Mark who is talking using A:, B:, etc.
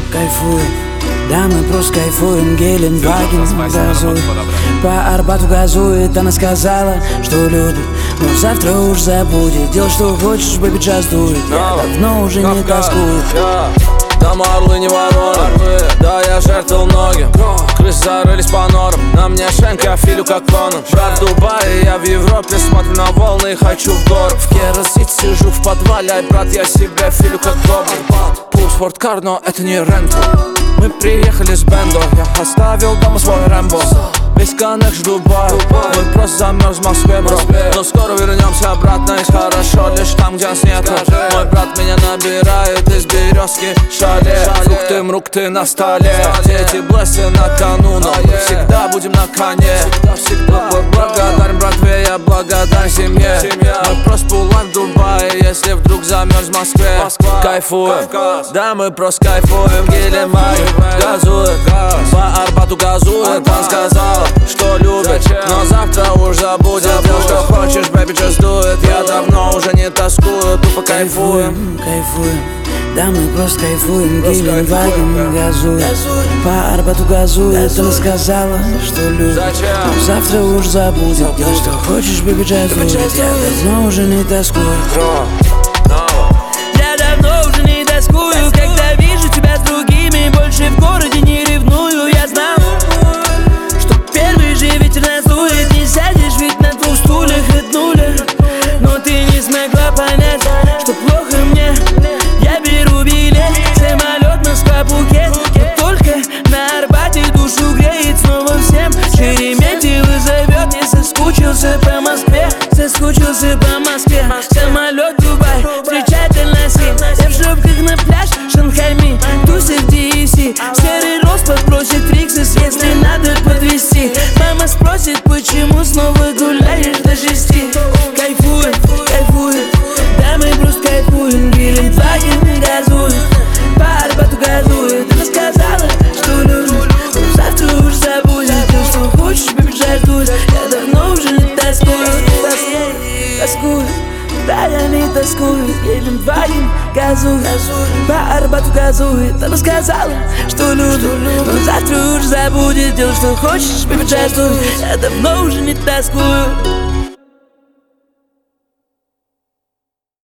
A: Кайфуем, да мы просто кайфуем. Геленваген газует, по Арбату газует. Она сказала, что любит, но завтра уж забудет. Делай, что хочешь, бэби, час дует. Я давно уже не тоскую.
B: Там орлы не вороны, да я жертвовал многим. Крысы зарылись по норам, на мне шенка, я филю как Конан. Жар в Дубае, я в Европе, смотрю на волны и хочу в город. В Керосите сижу в подвале, ай, брат, я себя филю как Гоблин. Пул спорткар, но это не ренту. Мы приехали с бендо, я оставил дома свой Рэмбо. Весь коннект в Дубае, мы просто замерз в Москве, бро. Но скоро вернемся обратно, и хорошо лишь там, где нас нету. Мой брат меня набирает из березки шале. Фрукты, мрукты на столе, эти блессы на кону, но мы всегда будем на коне. Благодарен братве, я благодарен семье. Мы просто пулаем в Дубае, если вдруг замерз в Москве. Кайфуем, да мы просто кайфуем. Геленваген газует, по Арбату газует. Она сказала, что любит, но завтра уж забудет. Делай, что хочешь, baby, just do it. Я давно уже не тоскую, тупо кайфуем.
A: Кайфуем, да мы просто кайфуем. Геленваген газует, по Арбату газует. Она сказала, что любит, но завтра уж забудет. Делай, что хочешь, baby, just do it. Я давно уже не тоскую.
C: Я давно уже не тоскую, когда вижу тебя с другими. Больше в городе не ревную. Я знал, что первый же ветер надует. Не сядешь, ведь на двух стульях рыднули. Но ты не смогла понять, что плохо мне. Я беру билет, самолет Москва-Пхукет. Но только на Арбате душу греет снова всем. Шереметьево зовет, не соскучился по Москве. Соскучился по Москве. Самолет Дубай, встречать Аль-Насир. Я в шлепках на пляж Шанхайми, тусы в DFC. Серый рост подбросит Риксис, если надо подвести. Мама спросит, почему снова гуляешь до 6. Кайфуем, кайфуем, да мы просто кайфуем. Геленваген газует, по Арбату газует. Она сказала, что любит, но завтра уж забудет. Делай, что хочешь, baby, just do it. Я давно уже не тоскую. Тоскую, да я не тоскую. Геленваген газует, по Арбату газует. Она сказала, что любит, но завтра уж забудет. Делай, что хочешь, baby, just do it. Я давно уже не тоскую.